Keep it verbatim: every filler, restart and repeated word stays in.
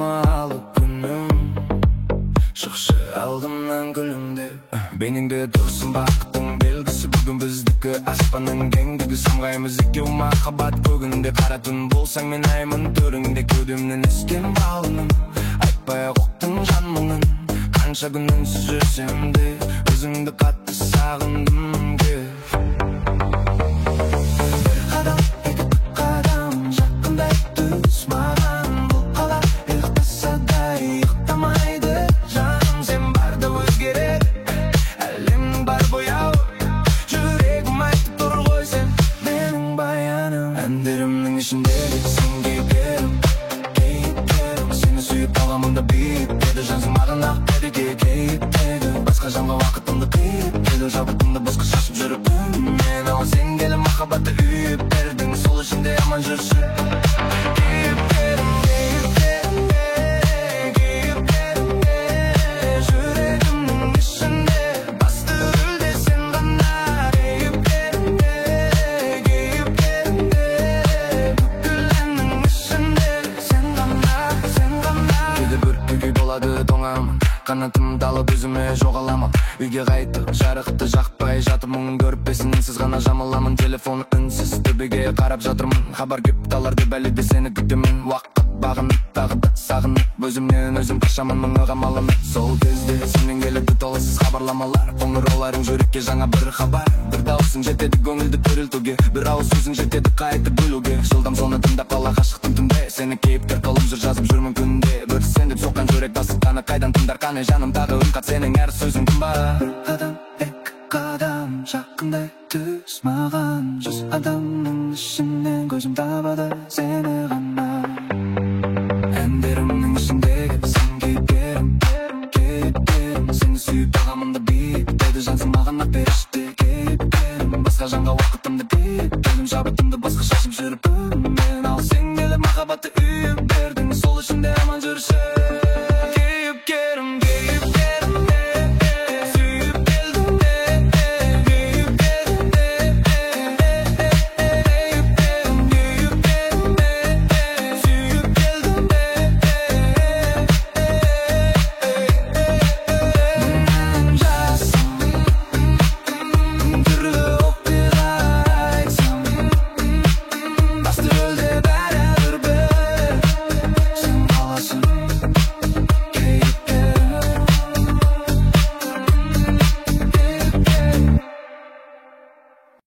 Шамалы күнім шықшы алдымнан күлімдеп. Бейнеңде тұрсын бақыттың белгісі, бүгін біздікі аспанның кеңдігі. Самғаймыз екеу махаббат көгінде, қара түн болсаң мен аймын төріңде. Кеудемнен ескен балының, айтпай ұқтың жан мұңын. Қанша күн үнсіз жүрсем де өзіңді қатты сағындым кел. Бір қадам, екі қадам жақындай түс маған. Бұл қала ұйықтаса да ұйықтамайды жаным. Сен барда өзгерер әлемнің бар бояу. Жүрегім айтып тұр ғой, сен менің баяным. Әндерімнің ішіндегі сен кейіпкерім, кейіпкерім. Сені сүйіп қаламын да биік деді жансың маған ақ кәдеге кейіптегі. Басқа жанға уақытымды қиып келу жабытымды босқа шашып жүріп мен. Ал сен келіп махаббатты үйіп бердің, сол ішінде аман жүрші. Кейіпкерім, кейіпкерім, кейіпкерім, жүрегімнің ішінде басты рөлде сен ғана. Кейіпкерім, кейіпкерім, бүкіл әннің ішінде сен ғана, сен ғана. Кейде бір күй болады тоңамын, қанатым талып өзіме жоғаламын. Үйге қайтып жарықты жақпай жатып мұңын көріп бесінсіз ғана жамыламын. Телефон үнсіз төбеге қарап жатырмын, хабар кеп талар деп әлі де сені күтемін. Уақыт бағынып тағы да сағынып өзімнен өзім қашамын мұңыға малынып. Сол кезде сенен келеді толассыз хабарламалар, қоңырауларың жүрекке жаңа бір хабар. Бір дауысың жетеді көңілді төрілтуге, бір ауыз сөзің жетеді қайтып бөлуге. Жылдам соны тыңдап қала ғашықтың түнде, сені кейіптер қалып жүр жазып жүрмін күнде. Бір сен деп соққан жүрек басыққаны қайдан тыңдар қане жанымдағы үн қат сенің әр сөзің қымбат. Бір қадам, екі қадам жақындай түс маған. Жүз адамның ішінен көзім табады сені ғана. Әндерімнің ішіндегі сен кейіпкерім, кейіпкерім. Сені сүйіп бағамын да биік деді жансың маған ақ періште. Кейіпкерім, басқа жанға уақытымды қиып келдім жабытымды босқа шашып жүріп мен. Ал сен келіп махаббатты үйіп бердің, сол ішінде аман жүрші.